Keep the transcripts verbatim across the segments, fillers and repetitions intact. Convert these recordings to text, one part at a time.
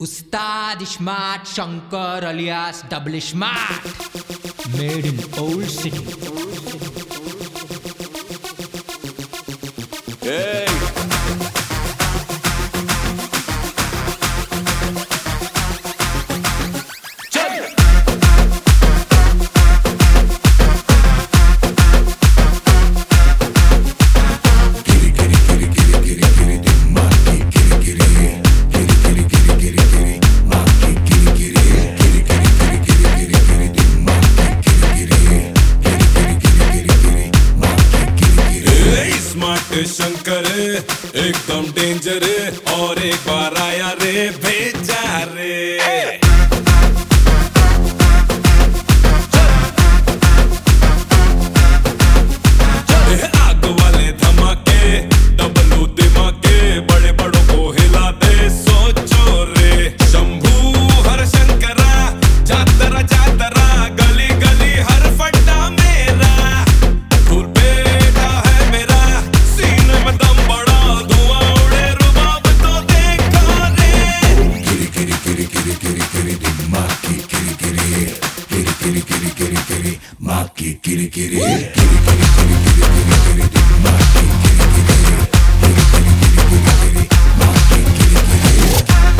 Ustad Smart Shankar alias Double Smart, made in Old City. Hey. Shankar एकदम danger और एक बार आया रे भेजा रे। आग वाले धमाके डबलू दिमाके बड़े बड़ों को हिला दे सोचो रे। शंभू हर शंकरा जातरा जातरा गली गली हर फट्टा मेरा धूल बेटा है मेरा सीने में दम बड़ा धुआं उड़े रुबाब तो देखा रे। गिरी गिरी गिरी गिरी गिरी गिरी गिरी माँ की गिरी गिरी गिरी गिरी गिरी गिरी गिरी माँ की गिरी गिरी गिरी गिरी गिरी गिरी गिरी गिरी माँ की गिरी गिरी गिरी गिरी गिरी गिरी गिरी माँ की गिरी गिरी।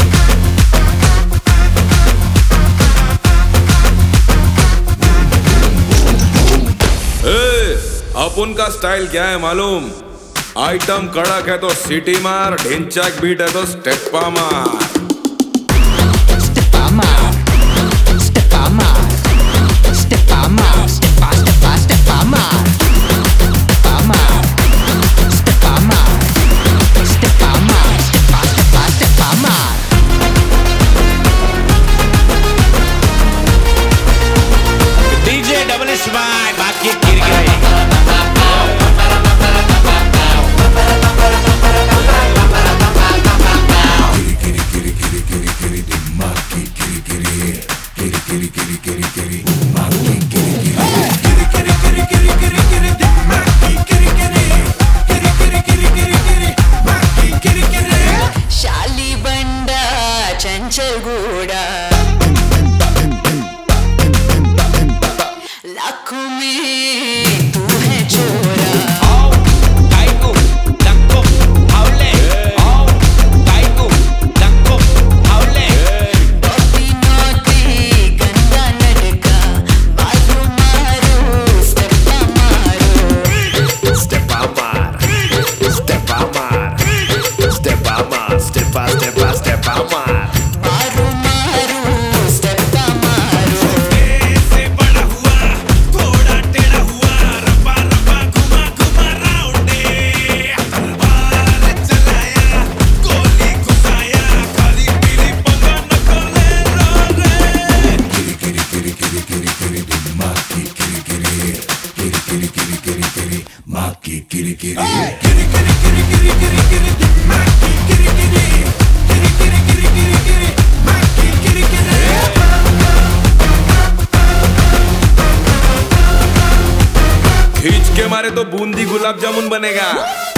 ए, अपन का स्टाइल क्या है मालूम? आइटम कड़क है तो सिटी मार, ढिंचैक बीट है तो स्टेपा मार। Steppa maar, steppa maar, steppa maar, steppa steppa steppa maar, steppa maar, steppa maar, steppa maar, steppa steppa steppa maar. D J Double Smart बाकी गिर गए। शाली बंडा चंचल घोड़ा लाखों में तू है चोरा। नौटी नौटी गंदा लड़का बाजू मारो स्टेपा मारो। Steppa maar, steppa maar, steppa maar, steppa steppa steppa maar। मारो मारो स्टेपा मारो। से बड़ा हुआ थोड़ा टेढ़ा हुआ रब्बा रब्बा घुमा घुमा राउंडे तलवार चलाया गोली घुसाया खाली पीली पंगा न खोले रो रे। गिरी गिरी गिरी गिरी गिरी गिरी माँ की गिरी गिरी गिरी गिरी गिरी गिरी गिरी माँ की गिरी गिरी गिरी गिरी गिरी गिरी गिरी गिरी माँ की गिरी गिरी गिरी गिरी गिरी गिरी गिरी माँ की गिरी गिरी। खींच के मारे तो बूंदी गुलाब जामुन बनेगा।